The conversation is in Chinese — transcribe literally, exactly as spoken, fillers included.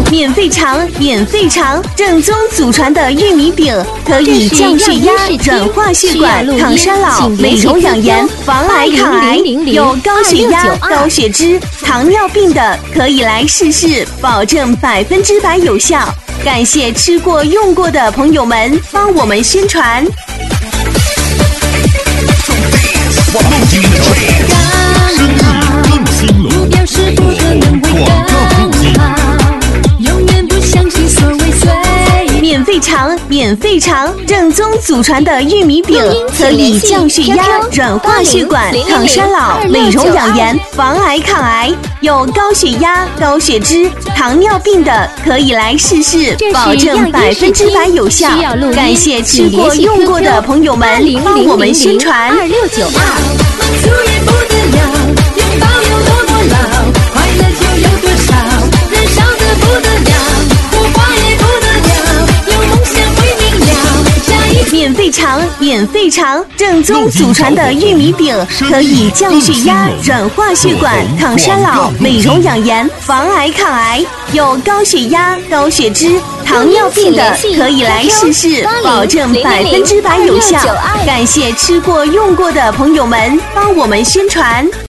免费尝，免费尝，正宗祖传的玉米饼，可以降血压、软化血管、抗衰老、美容养颜、防癌抗癌。有高血压、高血脂、糖尿病的可以来试试，保证百分之百有效。感谢吃过用过的朋友们帮我们宣传。 目标是不可能会更好，永远不相信所谓最。 免费尝，免费尝，正宗祖传的玉米饼，可以降血压、软化血管、抗衰老、美容养颜、防癌抗癌。有高血压、高血脂、糖尿病的可以来试试，保证百分之百有效。感谢吃过用过的朋友们帮我们宣传。 二六九二，满足也不得了，拥抱有多么老，快乐就有多少，燃烧的不得了，火花也不得了，有梦想会明了。下一免费尝，免费尝，正宗祖传的玉米饼，可以降血压、软化血管、抗衰老、美容养颜、防癌抗癌。有高血压、高血脂、糖尿病的可以来试试，保证百分之百有效。感谢吃过用过的朋友们帮我们宣传。